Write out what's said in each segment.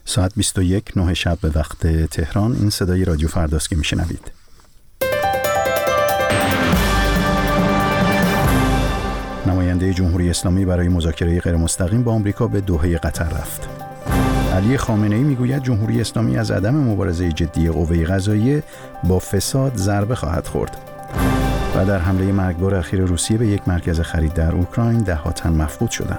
ساعت 21 نه شب به وقت تهران. این صدای رادیو فرداست که میشنوید. نماینده جمهوری اسلامی برای مذاکره غیر مستقیم با آمریکا به دوحه قطر رفت. علی خامنه‌ای میگوید جمهوری اسلامی از عدم مبارزه جدی قوه قضاییه با فساد ضربه خواهد خورد. و در حمله مرگبار اخیر روسیه به یک مرکز خرید در اوکراین 10 تن مفقود شدند.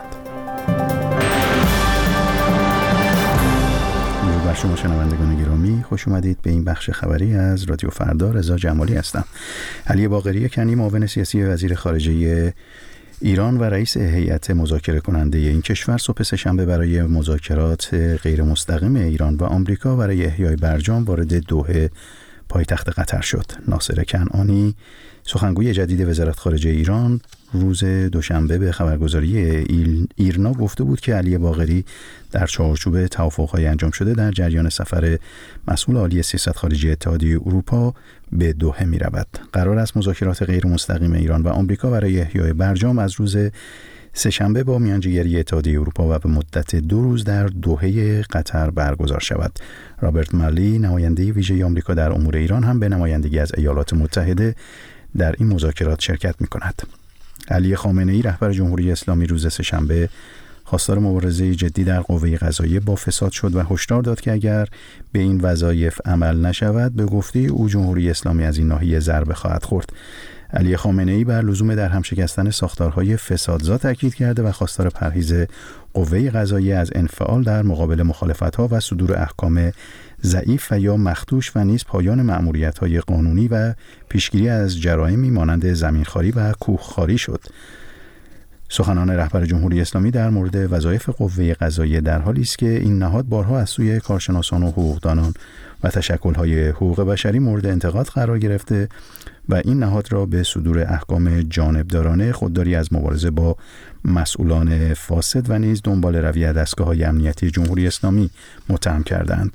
درود بر شما شنوندگان گرامی، خوش اومدید به این بخش خبری از رادیو فردا. رضا جمالی هستم. علی باقری کنی، معاون سیاسی وزیر خارجه ایران و رئیس هیئت مذاکره کننده این کشور، صبح سه‌شنبه برای مذاکرات غیر مستقیم ایران و آمریکا برای احیای برجام وارد دوحه پایتخت قطر شد. ناصر کنعانی، سخنگوی جدید وزارت خارجه ایران، روز دوشنبه به خبرگزاری ایرنا گفته بود که علی باقری در چارچوب توافق‌های انجام شده در جریان سفر مسئول عالی سیاست خارجی اتحادیه اروپا به دوحه می‌رود. قرار است مذاکرات غیر مستقیم ایران و آمریکا برای احیای برجام از روز سه‌شنبه با میانجیگری اتحادیه اروپا و به مدت 2 روز در دوحه قطر برگزار شود. رابرت مالی، نماینده ویژه آمریکا در امور ایران، هم به نمایندگی از ایالات متحده در این مذاکرات شرکت می‌کند. علی خامنه‌ای، رهبر جمهوری اسلامی، روز سه‌شنبه خواستار مبارزه جدی در قوه قضاییه با فساد شد و هشدار داد که اگر به این وظایف عمل نشود، به گفته او جمهوری اسلامی از این ناحیه ضربه خواهد خورد. علی خامنه‌ای بر لزوم در هم شکستن ساختارهای فسادزا تاکید کرده و خواستار پرهیز قوه قضاییه از انفعال در مقابل مخالفت‌ها و صدور احکام ضعیف و یا مخدوش و نیز پایان مأموریت‌های قانونی و پیشگیری از جرائمی مانند زمینخواری و کوهخواری شد. سخنان رهبر جمهوری اسلامی در مورد وظایف قوه قضاییه در حالی است که این نهاد بارها از سوی کارشناسان و حقوقدانان و تشکل‌های حقوق بشری مورد انتقاد قرار گرفته و این نهاد را به صدور احکام جانبدارانه، خودداری از مبارزه با مسئولان فاسد و نیز دنبال روی دستگاه‌های امنیتی جمهوری اسلامی متهم کردند.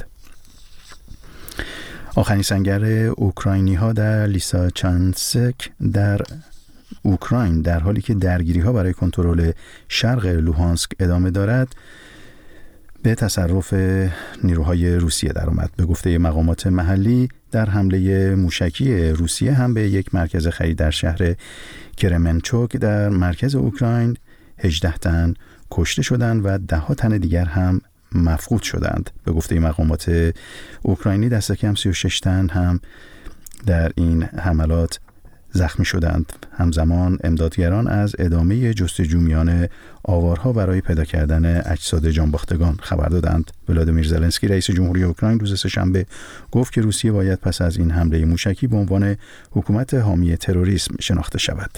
آخرین سنگر اوکراینی‌ها در لیساچانسک در اوکراین در حالی که درگیری‌ها برای کنترل شرق لوهانسک ادامه دارد به تصرف نیروهای روسیه درآمد. به گفته مقامات محلی، در حمله موشکی روسیه هم به یک مرکز خرید در شهر کرمنچوک در مرکز اوکراین 18 تن کشته شدند و 10 تن دیگر هم مفقود شدند. به گفته مقامات اوکراینی دست کم 36 تن هم در این حملات زخمی شدند. همزمان امدادگران از ادامه جستجو میان آوارها برای پیدا کردن اجساد جانباختگان خبر دادند. ولادیمیر زلنسکی، رئیس جمهوری اوکراین، روز سه‌شنبه گفت که روسیه باید پس از این حمله موشکی به عنوان حکومت حامی تروریسم شناخته شود.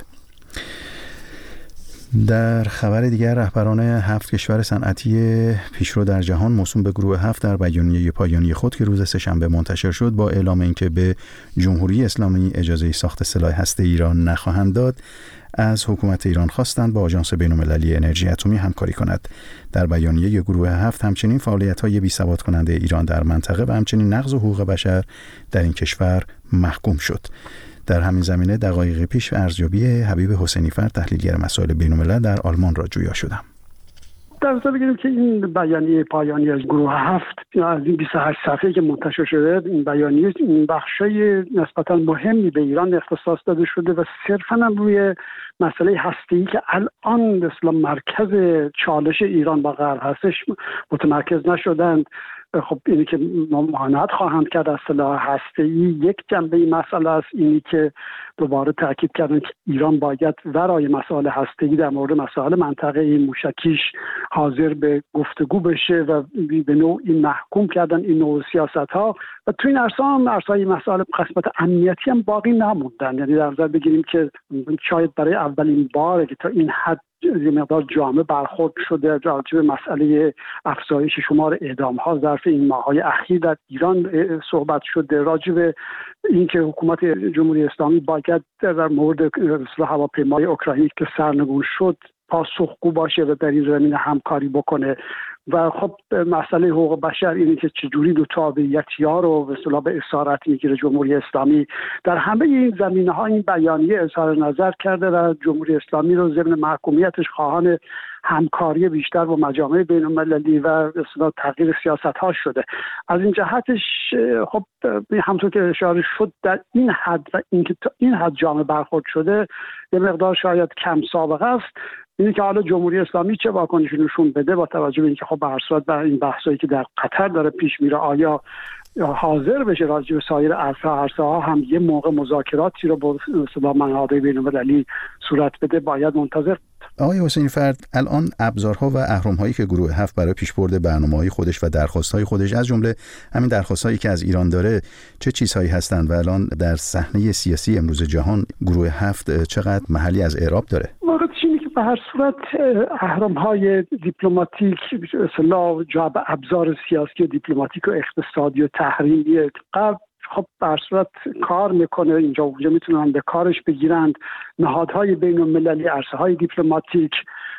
در خبر دیگر، رهبران 7 کشور صنعتی پیشرو در جهان موسوم به گروه 7 در بیانیه پایانی خود که روز سه‌شنبه منتشر شد، با اعلام اینکه به جمهوری اسلامی اجازه ساخت سلاح هسته‌ای را نخواهند داد، از حکومت ایران خواستند با آژانس بین‌المللی انرژی اتمی همکاری کند. در بیانیه گروه 7 همچنین فعالیت‌های بی‌ثبات کننده ایران در منطقه و همچنین نقض حقوق بشر در این کشور محکوم شد. در همین زمینه دقایقی پیش ارزیابی حبیب حسینی‌فر، تحلیلگر مسائل بین‌الملل، در آلمان را جویا شدم. در نظر بگیریم که این بیانیه پایانی از گروه 7 از این 28 صفحه‌ای که منتشر شده، این بیانیه این بخشای نسبتاً مهمی به ایران اختصاص داده شده و صرفاً روی مسئله هسته‌ای که الان مثلا مرکز چالش ایران با غرب هستش متمرکز نشدند. خب اینی که ممانعت خواهند کرد از سلاح هسته‌ای یک جنبه مسئله است. اینی که دوباره تاکید کردن که ایران باید ورای مسائل هسته‌ای در مورد مسائل منطقه موشکیش حاضر به گفتگو بشه و به نوعی محکوم کردن این نوع سیاست‌ها و تو این عرصه‌های مسائل قسمت امنیتی هم باقی نموندن. یعنی در نظر بگیریم که شاید برای اولین باره که تا این حد یه مقدار جامع برخورد شده راجع به مسئله افزایش شمار اعدام‌ها ظرف این ماه‌های اخیر در ایران صحبت شده، راجع به اینکه حکومت جمهوری اسلامی باید در مورد هواپیمای اوکراینی که سرنگون شد پاسخگو باشه و در این زمینه همکاری بکنه و خب مسئله حقوق بشر اینه که چجوری دو تابعیتی‌ها رو به اصطلاح به اسارت میگیره جمهوری اسلامی. در همه این زمینه‌ها این بیانیه اظهار نظر کرده و جمهوری اسلامی رو ضمن محکومیتش خواهان همکاری بیشتر با مجامع بین‌المللی و اصلا تغییر سیاست‌ها شده. از این جهتش خب همونطور که اشاره شد در این حد و اینکه تا این حد جامعه برخورد شده یه مقدار شاید کم سابقه است. اینه که حالا جمهوری اسلامی چه واکنشی نشون بده با توجه به اینکه خب به هر صورت در این بحثایی که در قطر داره پیش میره آیا حاضر بشه راجع به سایر عرصه‌ها هم یه موقع مذاکراتی رو با منابع بین‌المللی صورت بده باید منتظر. آقای حسینی فرد، الان ابزارها و اهرم‌هایی که گروه 7 برای پیشبرد برنامه‌های خودش و درخواست‌های خودش از جمله همین درخواست‌هایی که از ایران داره چه چیزهایی هستند و الان در صحنه سیاسی امروز جهان گروه 7 چقدر محلی از اعراب داره؟ واقعیتش اینه که به هر صورت اهرم‌های دیپلماتیک اصطلاح جا به ابزار سیاسی و دیپلماتیک و اقتصادی و تحریمی قبل خب به هر صورت کار میکنه، اینجا اونجا میتونن به کارش بگیرند نهادهای بین‌المللی، عرصه‌های دیپلماتیک.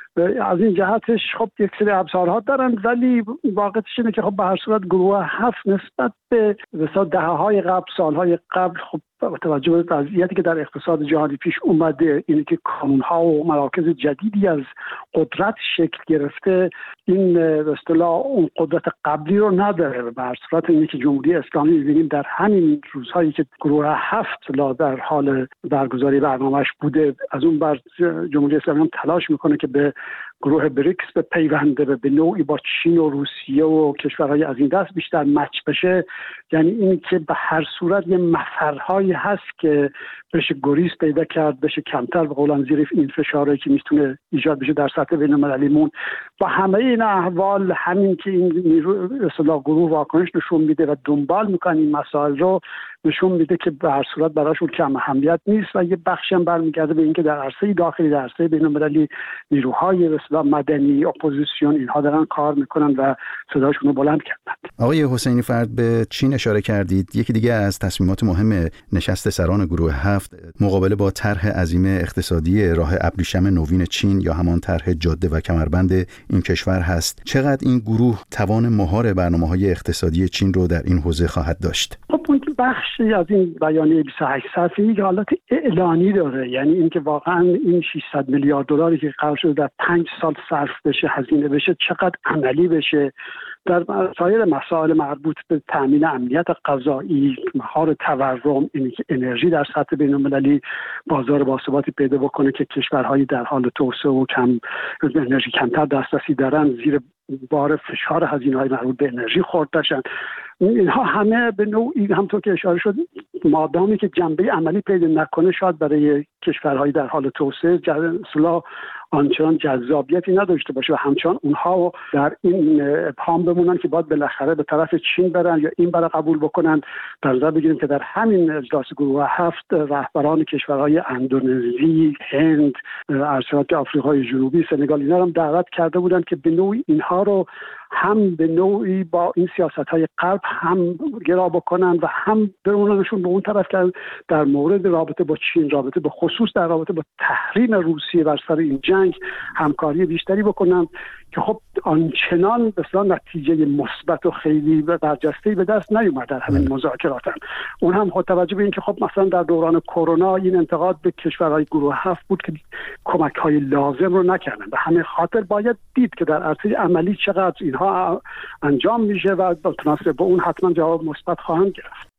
از این جهتش خب یک سری ابزارها دارن، ولی واقعیتش اینه که خب به هر صورت گروه 7 نسبت به دهه‌های قبل، سالهای قبل خب با توجه به وضعیتی که در اقتصاد جهانی پیش اومده، اینه که کانون‌ها و مراکز جدیدی از قدرت شکل گرفته، این به اصطلاح اون قدرت قبلی رو نداره. به هر صورت اینه که جمهوری اسلامی می‌بینیم در همین روزهایی که گروه 7 در حال برگزاری برنامه‌اش بوده، از اون بر جمهوری اسلامی هم تلاش میکنه که به گروه بریکس به پیونده و به نوعی با چین و روسیه و کشورهای از این دست بیشتر مچ بشه. یعنی این که به هر صورت یه مفرهایی هست که بشه گریز پیدا کرد، بشه کمتر به قولن زیر این فشارهایی که میتونه ایجاد بشه در سطح بین‌المللی مون. با همه این احوال همین که این نیرو اصطلاح گروه واکنش نشون میده و دنبال میکنه این مسائل رو، نشون میده که به هر صورت براشون کم اهمیت نیست و یه بخشی هم برمیگرده به اینکه در عرصه داخلی، در عرصه بین‌المللی نیروهای به اصطلاح مدنی، اپوزیسیون اینها دارن کار میکنن و صداشون رو بلند کردن. آقای حسینی فرد، به چین اشاره کردید. یکی دیگه از تصمیمات مهم نشست سران گروه 7 مقابله با طرح عظیم اقتصادی راه ابریشم نوین چین یا همان طرح جاده و کمربند این کشور هست. چقدر این گروه توان مهار برنامه‌های اقتصادی چین رو در این حوزه خواهد داشت؟ خب بخشی از این بیانیه 28 صفحه‌ای یک حالت اعلانی داره، یعنی اینکه واقعا این 600 میلیارد دلاری که قرار شده در 5 سال صرف بشه، هزینه بشه، چقدر عملی بشه در سایر مسائل مربوط به تامین امنیت غذایی، مهار تورم، اینی که انرژی در سطح بین‌المللی بازار باثباتی پیدا بکنه که کشورهای در حال توسعه و انرژی کمتر دسترسی دارن زیر بار فشار هزینه‌های مربوط به انرژی خورد بشن. اینها همه به نوعی همونطور که اشاره شد مادامی که جنبه عملی پیدا نکنه شاید برای کشورهای در حال توسعه اصلا آنچنان جذابیتی نداشته باشه و همچنان اونها در این ابهام بمونن که باید بالاخره به طرف چین برن یا این برای قبول بکنن. در نظر بگیریم که در همین اجلاس گروه 7 رهبران کشورهای اندونزی، هند، ارشاد آفریقای جنوبی، سنگال اینا هم دعوت کرده بودن که به نوعی اینها رو هم به نوعی با این سیاست‌های غرب هم گرا بکنن و هم برونشون به اون طرف که در مورد رابطه با چین، رابطه به خصوص در رابطه با تحریم روسیه بر سر این جنگ همکاری بیشتری بکنن که خب آنچنان مثلا نتیجه مثبت و خیلی برجسته‌ای به دست نیومد در همین مذاکرات. اون هم خود توجه به این که خب مثلا در دوران کرونا این انتقاد به کشورهای گروه 7 بود که کمک‌های لازم رو نکردن. به همین خاطر باید دید که در عرصه عملی چقدر اینها انجام میشه و متناسب با اون حتما جواب مثبت خواهند گرفت.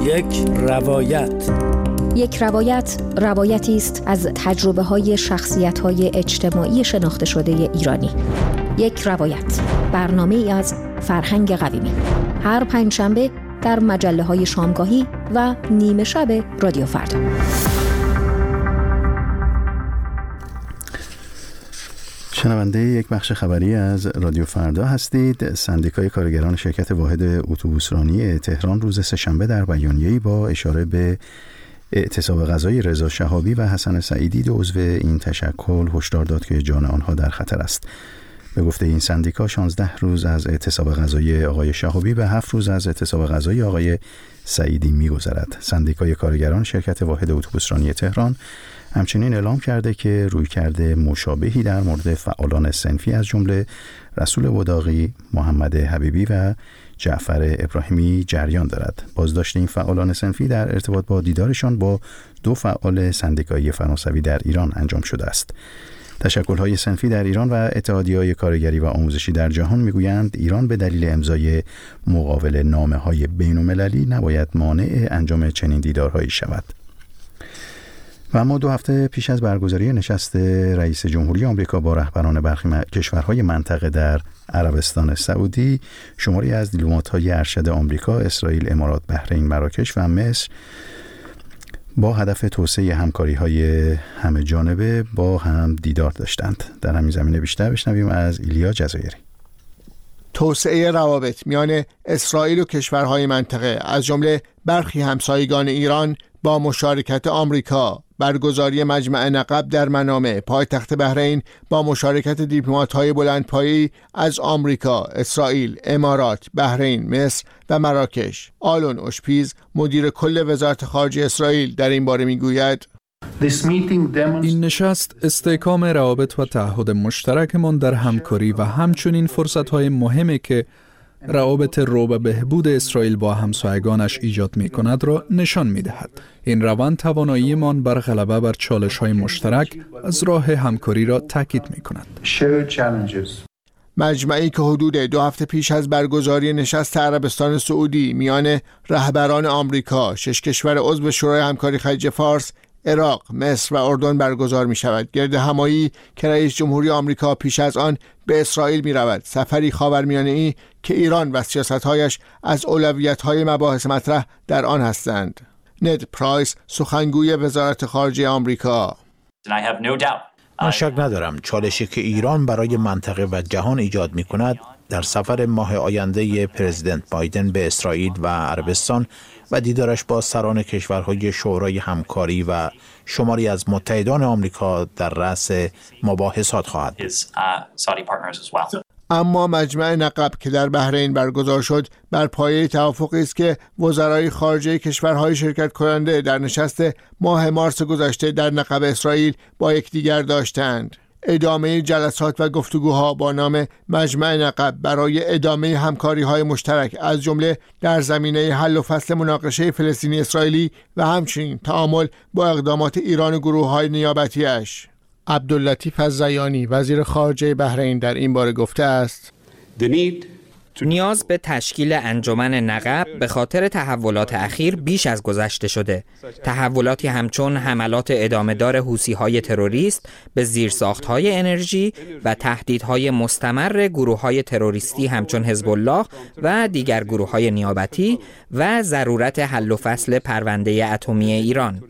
یک روایت روایتی است از تجربه‌های شخصیت‌های اجتماعی شناخته شده ایرانی. یک روایت، برنامه‌ای از فرهنگ قویمی. هر پنجشنبه در مجله‌های شامگاهی و نیمه شب رادیو فردا. شنونده یک بخش خبری از رادیو فردا هستید. سندیکای کارگران شرکت واحد اتوبوسرانی تهران روز سه‌شنبه در بیانیه‌ای با اشاره به اعتصاب غذایی رضا شهابی و حسن سعیدی دو عضو این تشکل هشدار داد که جان آنها در خطر است. به گفته این سندیکا 16 روز از اعتصاب غذایی آقای شهابی و 7 روز از اعتصاب غذایی آقای سعیدی می‌گذرد. سندیکای کارگران شرکت واحد اتوبوسرانی تهران همچنین اعلام کرده که رویکرد مشابهی در مورد فعالان صنفی از جمله رسول وداغی، محمد حبیبی و جعفر ابراهیمی جریان دارد. بازداشت این فعالان صنفی در ارتباط با دیدارشان با دو فعال سندیکایی فرانسوی در ایران انجام شده است. تشکل‌های صنفی در ایران و اتحادیه‌های کارگری و آموزشی در جهان می‌گویند ایران به دلیل امضای مقابل نامه‌های بین‌المللی نباید مانع انجام چنین دیدارهایی شود. و اما 2 هفته پیش از برگزاری نشست رئیس جمهوری آمریکا با رهبران برخی کشورهای منطقه در عربستان سعودی، شماری از دیپلمات‌های ارشد آمریکا، اسرائیل، امارات، بحرین، مراکش و مصر با هدف توسعه همکاری‌های همه جانبه با هم دیدار داشتند. در همین زمینه بیشتر بشنویم از ایلیا جزایری. توسعه روابط میان اسرائیل و کشورهای منطقه از جمله برخی همسایگان ایران با مشارکت آمریکا، برگزاری مجمع نقب در منامه پایتخت بحرین با مشارکت دیپلمات‌های بلندپایه‌ای از آمریکا، اسرائیل، امارات، بحرین، مصر و مراکش. آلون اشپیز مدیر کل وزارت خارجه اسرائیل در این باره میگوید: این نشست استحکام روابط و تعهد مشترکمان در همکاری و همچنین فرصت‌های مهمی که روابط رو به بهبود اسرائیل با همسایگانش ایجاد می‌کند را نشان می‌دهد. این روند تواناییمان بر غلبه بر چالش‌های مشترک از راه همکاری را تاکید می‌کند. مجمعی که حدود 2 هفته پیش از برگزاری نشست عربستان سعودی میان رهبران آمریکا، 6 کشور عضو شورای همکاری خلیج فارس، عراق، مصر و اردن برگزار می شود. گرد همایی که رئیس جمهوری آمریکا پیش از آن به اسرائیل می رود، سفری خاورمیانه‌ای که ایران و سیاست‌هایش از اولویت‌های مباحث مطرح در آن هستند. ند پرایس، سخنگوی وزارت خارجه آمریکا: من شک ندارم چالشی که ایران برای منطقه و جهان ایجاد می کند در سفر ماه آینده پرزیدنت بایدن به اسرائیل و عربستان و دیدارش با سران کشورهای شورای همکاری و شماری از متحدان آمریکا در رأس مباحثات خواهد بود. اما مجمع نقب که در بحرین برگزار شد بر پایه توافقی است که وزرای خارجه کشورهای شرکت کننده در نشست ماه مارس گذشته در نقب اسرائیل با یکدیگر داشتند. ادامه جلسات و گفتگوها با نام مجمع نقب برای ادامه همکاری‌های مشترک از جمله در زمینه حل و فصل مناقشه فلسطینی اسرائیلی و همچنین تعامل با اقدامات ایران و گروه‌های نیابتی‌اش. عبداللطیف الزیانی وزیر خارجه بحرین در این باره گفته است: نیاز به تشکیل انجمن نقب به خاطر تحولات اخیر بیش از گذشته شده. تحولاتی همچون حملات ادامه‌دار حوثی‌های تروریست به زیرساخت‌های انرژی و تهدیدهای مستمر گروه‌های تروریستی همچون حزب الله و دیگر گروه‌های نیابتی و ضرورت حل و فصل پرونده اتمی ایران.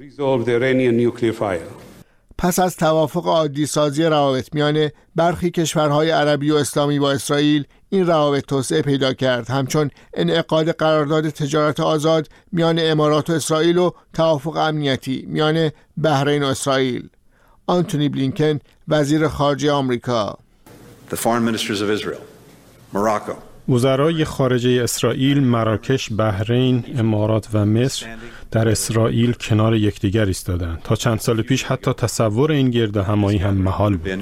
پس از توافق عادی سازی روابط میان برخی کشورهای عربی و اسلامی با اسرائیل، این روابط توسعه پیدا کرد، همچون انعقاد قرارداد تجارت آزاد میان امارات و اسرائیل و توافق امنیتی میان بحرین و اسرائیل. آنتونی بلینکن وزیر خارجه آمریکا: وزرای خارجه اسرائیل، مراکش، بحرین، امارات و مصر در اسرائیل کنار یکدیگر ایستادند. تا چند سال پیش حتی تصور این گرد همایی هم محال بود.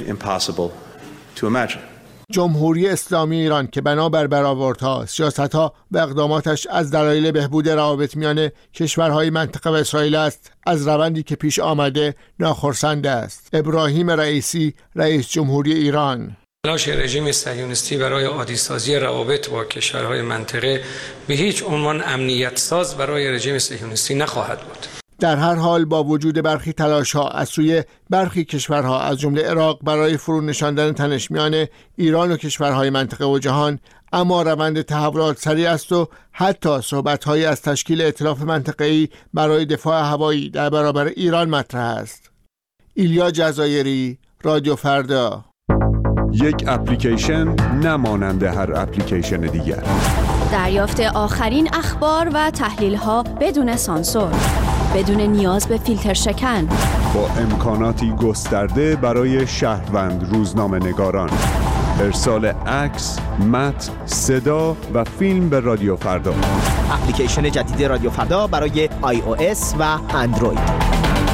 جمهوری اسلامی ایران که بنابر برآوردها، سیاستها و اقداماتش از دلایل بهبود روابط میان کشورهای منطقه و اسرائیل است، از روندی که پیش آمده ناخرسند است. ابراهیم رئیسی، رئیس جمهوری ایران: تلاش رژیم صهیونیستی برای عادی‌سازی روابط با کشورهای منطقه به هیچ عنوان امنیت ساز برای رژیم صهیونیستی نخواهد بود. در هر حال با وجود برخی تلاش‌ها از سوی برخی کشورها از جمله عراق برای فرو نشاندن تنش میان ایران و کشورهای منطقه و جهان، اما روند تحولات سریع است و حتی صحبت‌هایی از تشکیل ائتلاف منطقه‌ای برای دفاع هوایی در برابر ایران مطرح است. ایلیا جزایری، رادیو فردا. یک اپلیکیشن نمانند هر اپلیکیشن دیگر. دریافت آخرین اخبار و تحلیل‌ها بدون سانسور، بدون نیاز به فیلتر شکن، با امکاناتی گسترده برای شهروند روزنامه‌نگاران. ارسال عکس، متن، صدا و فیلم به رادیو فردا. اپلیکیشن جدید رادیو فردا برای iOS و اندروید.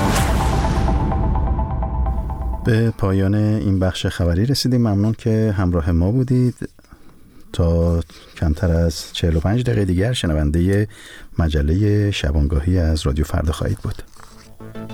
به پایان این بخش خبری رسیدیم. ممنون که همراه ما بودید. تا کمتر از 45 دقیقه دیگر شنونده مجله شبانگاهی از رادیو فردا خواهید بود.